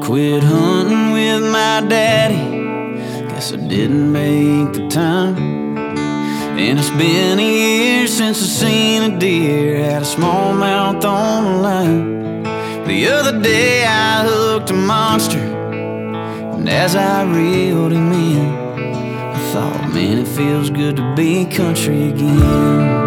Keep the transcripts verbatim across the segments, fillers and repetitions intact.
quit hunting with my daddy, guess I didn't make the time. And it's been a year since I seen a deer, had a smallmouth on the line. The other day I hooked a monster, and as I reeled him in, I thought, man, it feels good to be country again.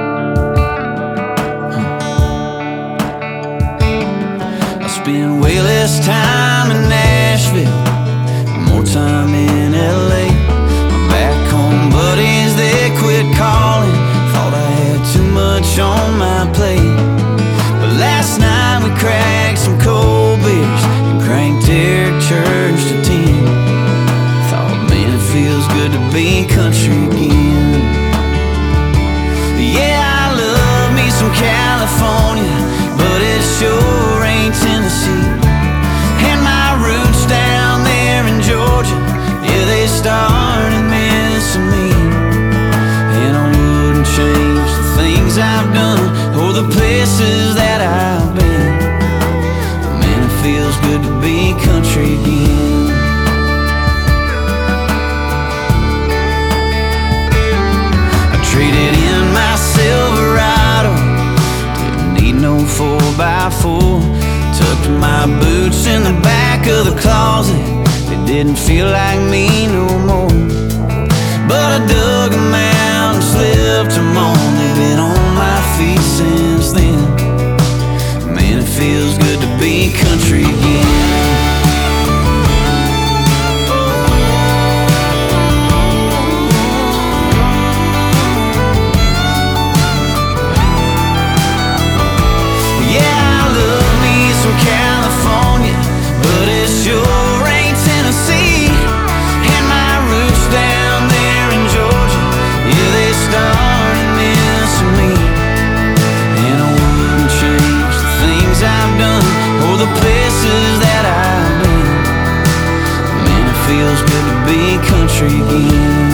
Spend way less time in Nashville, more time in L A. My back home buddies, they quit calling, thought I had too much on my plate. But last night we cracked some cold beers and cranked Eric Church to ten. Thought, man, it feels good to be country again. Yeah, I love me some California, but it sure ain't Tennessee. And my roots down there in Georgia, yeah, they started missing me. And I wouldn't change the things I've done or the places that I've been. Man, it feels good to be country again. I traded in my Silverado, no four by four, tucked my boots in the back of the closet. They didn't feel like me no more, but I dug them out and slipped them on. They've been on my feet since then. Man, it feels good to be country again. California, but it sure ain't Tennessee. And my roots down there in Georgia, yeah, they started missing me. And I wouldn't change the things I've done or the places that I've been. Man, it feels good to be country again.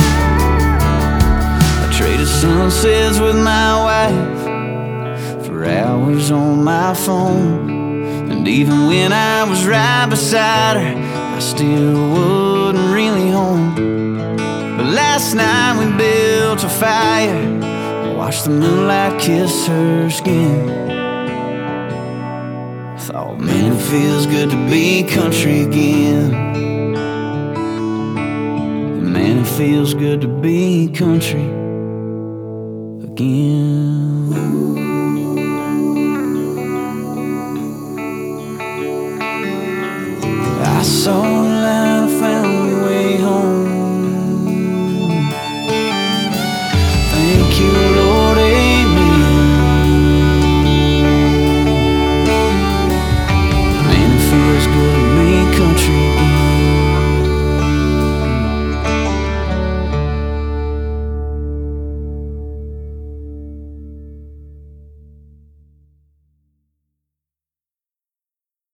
I traded sunsets with my wife for hours on my phone. And even when I was right beside her, I still wasn't really home. But last night we built a fire, watched the moonlight kiss her skin. Thought, man, it feels good to be country again. Man, it feels good to be country again. I saw the light, I found my way home. Thank you, Lord.